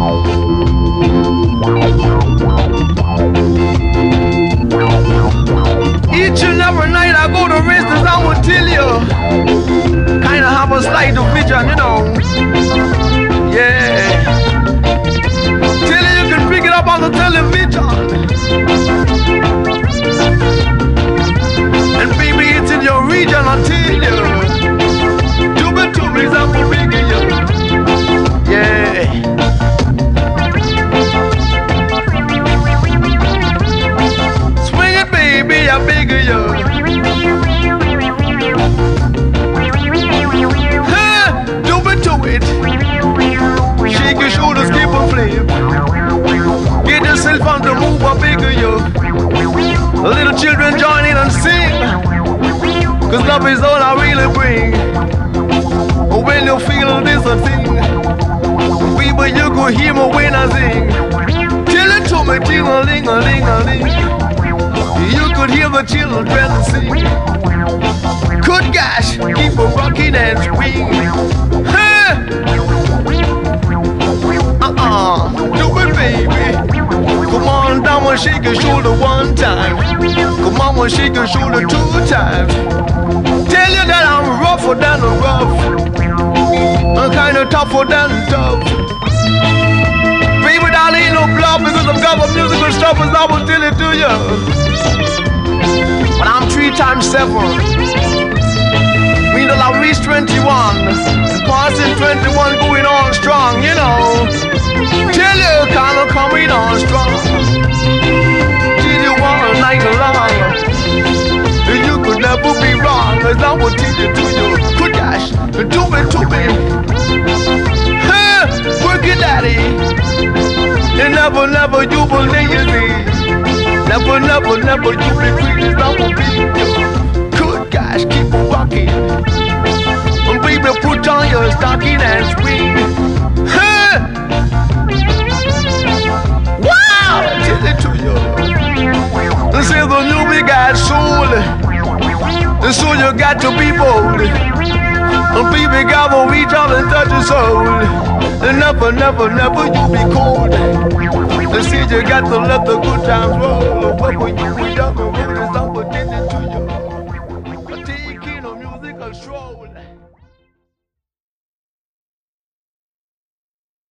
Each and every night I go to rest, as I will tell you, kinda have a slight vision, you know. Yeah. Tell you can pick it up on the television. And baby, it's in your region, I tell you. To me, I'm for bigger you. Yeah. Swing it, baby, I bigger you. Do it to it. Shake your shoulders, keep a flip. Get yourself on the move, I bigger you. Little children join in and sing, 'cause love is all I really bring. When you feel this a thing, people, you could hear me when I sing. Tell it to me, ting-a-ling-a-ling-a-ling. You could hear the children sing. Good gosh, keep a rocking and swing. Do it, baby. Come on down and shake your shoulder one time. Come on and shake your shoulder 2 times. Tell you that I'm rougher than the rough. I'm kinda tougher than tough. Baby, that ain't no bluff, because I've got my musical stuff, as I will tell it to you. But I'm 3 times 7. Mean that I reached 21. And passing 21 going on strong, you know. Tell you kinda coming on strong. Till you one night long. You could never be wrong, as I will tell it to you. Good gosh, do it to me. Work it, daddy. And never you will lazy. Never you be free, as I will be you. Good gosh, keep walking. And baby, put on your stocking and scream. Wow, tell it to you. This is the new big eyed soul. And so you got to be bold. And baby, God will reach out and touch your soul. And never you be cold. And see, you got to let the good times roll. What will you be young and